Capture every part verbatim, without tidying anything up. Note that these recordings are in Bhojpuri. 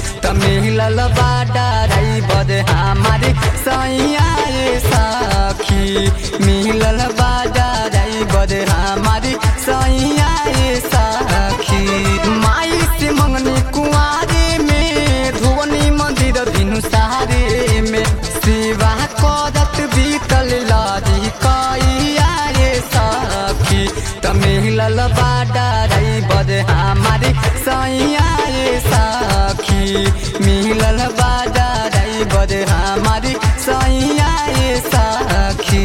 त मिलल बा ड्राइवर हमारे सैया ये सखी, मिलल बा ड्राइवर हमारे सैया ये सखी। माई से मंगनी कुआरे में धोनी मंदिर भिनु सहारे में सेवा करत बीतल लारी कैया ये सखी, त मिलल बा ड्राइवर हमारे सैया ये सखी, मिलल बा ड्राइवर हमारे सैया ये सखी।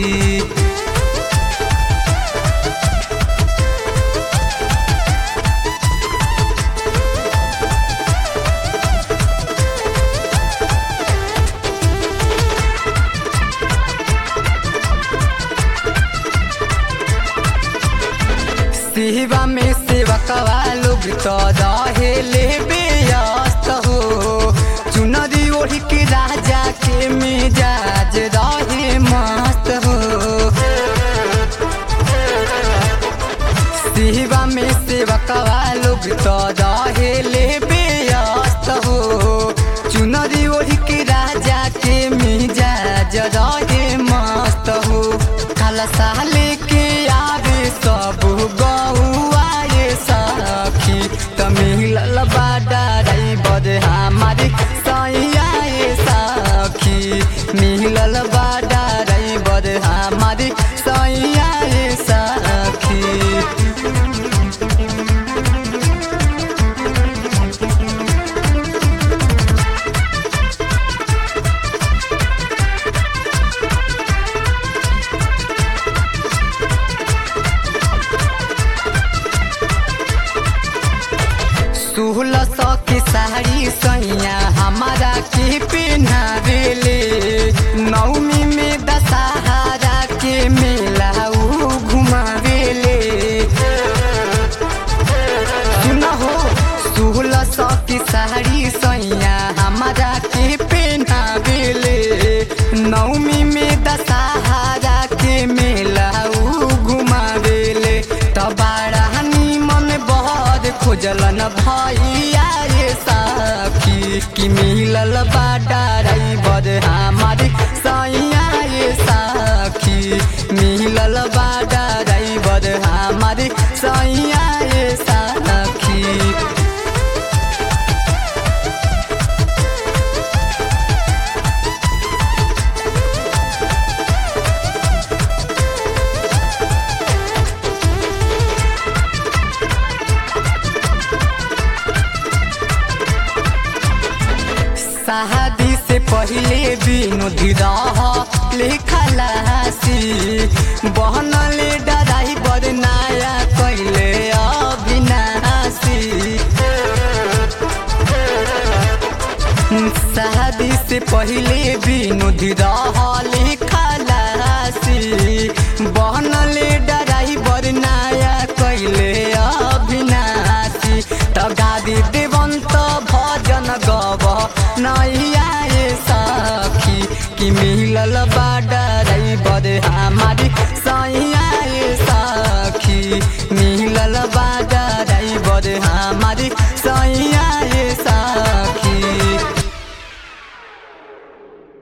सेवा में सेवकवा लोग तो रहे ले व्यस्त हो, चुनरी ओढ़ी के राजा के मिजाज रहे मस्त हो। सेवा में सेवकवा लोग तो रहे ले व्यस्त हो, चुनरी ओढ़ी के राजा के मिजाज रहे मस्त हो। काला साले के आवे सब गौआ ये सखी, त मिलल बा ड्राइवर हमारे सैया ये सखी, मिलल बा ड्राइवर हमारे सैया ये सखी। सोलह सौ की साड़ी सैया हमारा के पहनावेले, नवमी में दशहरा के मेला ऊ घुमावेले। सुना हो सोलह सौ की साड़ी सैया हमारा के पहनावेले, नवमी में दशहरा के मेला ऊ घुमावेले। त बड़ा निमन बहर खोजलन भैया ये सखी, कि मिलल बा ड्राइवर हमारे सैया ये सखी, मिलल बा ड्राइवर हमारे सैया ये सखी। शादी से पहले विनोदी रह लिखलासी, बहनले ड्राइवर नया कैले अविनाशी। शादी से पहले विनोदी रह लिखलासी, बहनले ड्राइवर नया कैले अविनाशी। त गादी देवंत भजन गव नैया ये सखी, कि मिलल बा ड्राइवर हमारे सैया ये सखी, मिलल बा ड्राइवर हमारे सैया ये सखी।